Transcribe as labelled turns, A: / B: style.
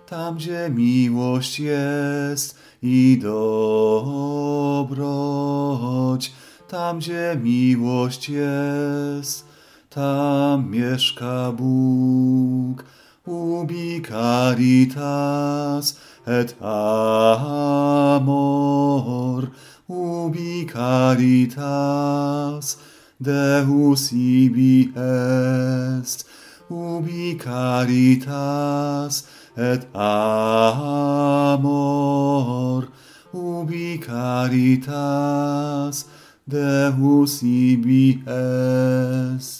A: tam gdzie miłość jest i dobroć, tam gdzie miłość jest, tam mieszka Bóg. Ubi caritas et amor, ubi caritas, Deus ibi est, ubi caritas et amor, ubi caritas, Deus ibi est.